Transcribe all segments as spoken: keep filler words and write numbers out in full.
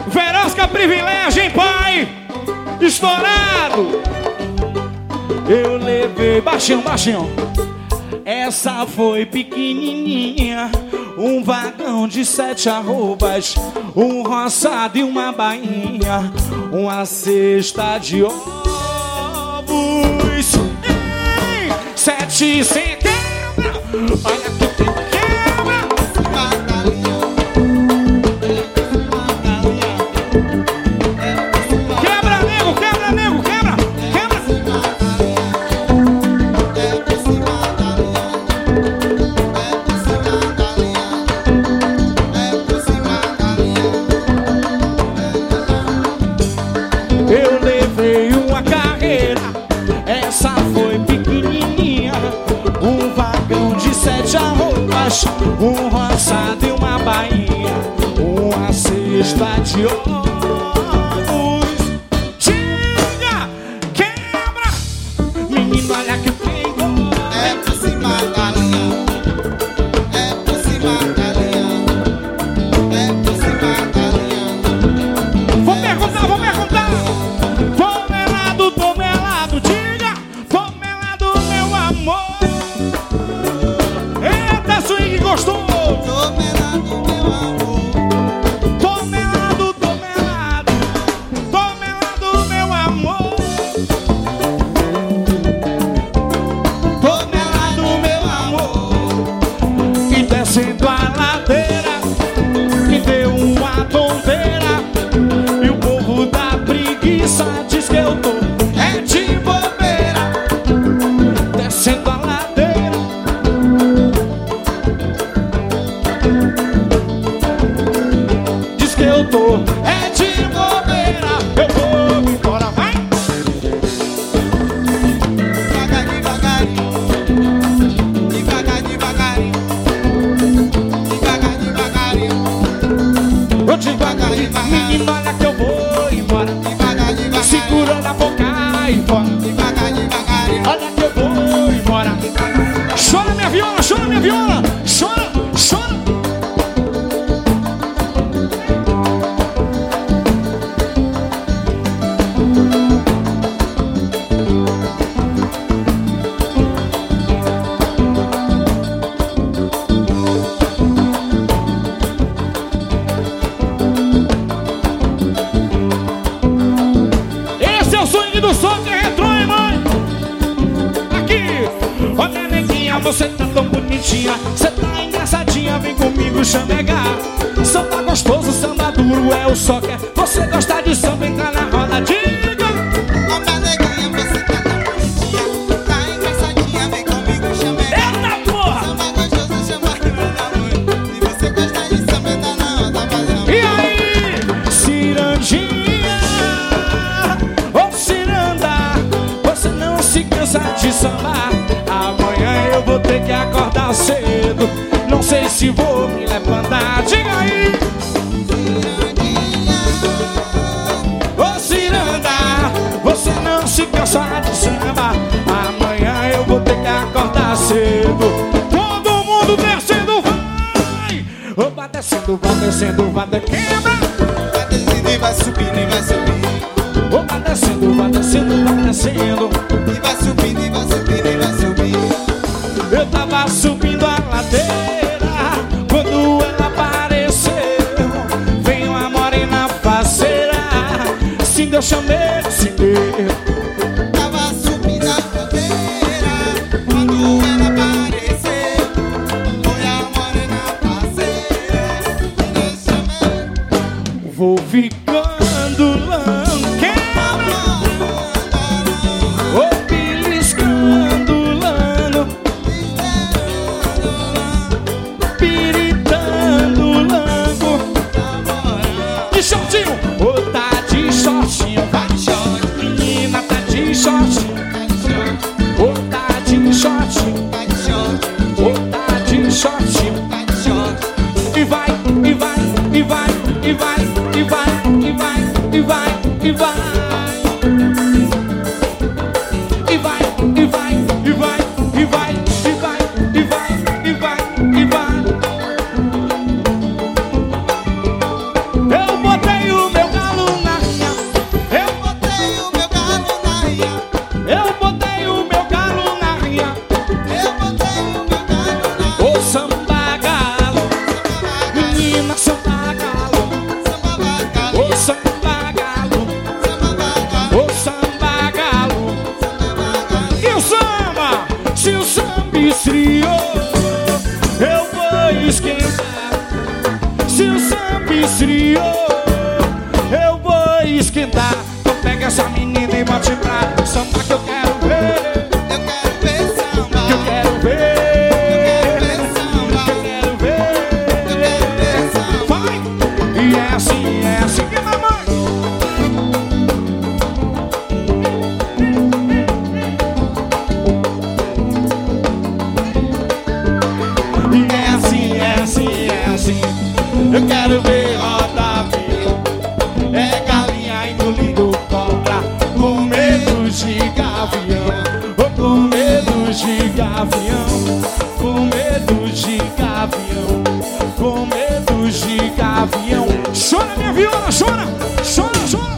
Verosca privilégio, hein, pai? Estourado. Eu levei baixinho, baixinho. Essa foi pequenininha, um vagão de sete arrobas, um roçado e uma bainha, uma cesta de ovos. Ei, sete sem quebra, olha que tem quebra. Quebra, nego, quebra, nego, quebra, quebra. Eu levei uma carreira, essa foi pequenininha, um vagão de sete arrobas, um roçado e uma bainha, uma cesta de ovos. Tira, quebra, menino, olha que tem gol. É por cima da linha, é por cima da linha, é por cima da linha. Vou perguntar, vou perguntar. Tomelado, tomelado, diga, tomelado, meu amor. Eita, swing gostoso. Tomelado, meu amor. Tomelado, tomelado, tomelado, meu amor. Tomelado, meu amor. E descendo a ladeira, me deu uma tonteira. E o povo da preguiça diz que eu tô é de bobeira. Descendo a ladeira, diz que eu tô é de bobeira. Eu vou embora, vai. Devagar, devagarinho, devagar, devagarinho, devagar, devagarinho, Eu devagarinho, menino, olha que eu vou embora. devagar, devagarinho, Segura na boca e fora. devagar, devagarinho. Olha que eu vou embora. Chora minha viola, chora minha viola. Chora, chora. Esse é o swing do som que retrô, hein, mãe? Aqui. Olha, neguinha, você tá tão bonitinha, você tá engraçadinha, vem comigo chamegar. Samba gostoso, samba duro é o só que é. Você gosta de samba, entra na roda, diga. Olha, neguinha, você tá tão bonitinha, tá engraçadinha, vem comigo chamegar. Eita porra! Samba gostoso, chama que meu amor. Se você gosta de samba, tá na roda, fazendo. E aí, cirandinha, ô ciranda, você não se cansa de sambar. Amanhã eu vou ter que acordar cedo, não sei se vou me levantar. Diga aí, ô ciranda, você não se cansa de sambar. Amanhã eu vou ter que acordar cedo. Todo mundo descendo, vai. Opa, descendo, vai descendo, vai descendo, quebra. Vai descendo e vai subindo e vai subindo. Opa, descendo, vai descendo, vai descendo. E vai subindo e vai subindo e vai subindo. Eu tava subindo a ladeira quando ela apareceu. Veio uma morena faceira, sim, eu chamei, sim, deu. Tava subindo a cadeira quando ela apareceu. Foi a morena parceira que eu chamei. Vou ficando lanqueira, vou beliscando lano, piritando lango. De shortinho, ô tá de shortinho, vai de short. Menina tá de shortinho, ô tá de shortinho, ô tá de shortinho. E vai, e vai, e vai, e vai, e vai, e vai, e vai, e vai. E vai, e vai, e vai, e vai, e vai, e vai, e vai, e vai. Eu botei o meu Chora, minha viola, chora, chora, chora.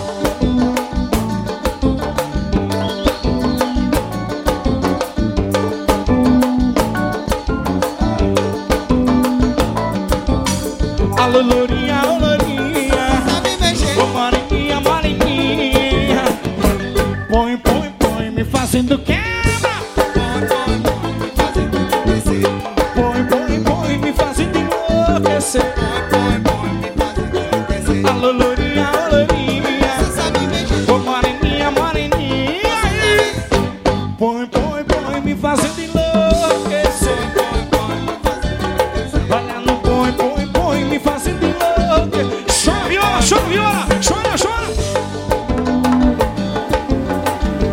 Alô, lourinha, ô lourinha, Sabe mexer. ô moreninha, moreninha. Põe, põe, põe, me fazendo quebra. Põe, põe, põe, me fazendo enlouquecer. Põe, põe, põe, me fazendo enlouquecer. Põe, põe, põe, me fazendo enlouquecer. Alô, lourinha, ô lourinha, Você sabe mexer. ô moreninha, moreninha. Põe, põe, põe, me fazendo enlouquecer. Põe, põe, me fazendo enlouquecer. Olha no põe, põe, põe, me fazendo enlouquecer. Chora, viola, chora, viola, chora, chora.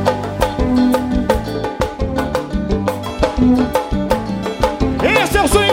Esse é o sonho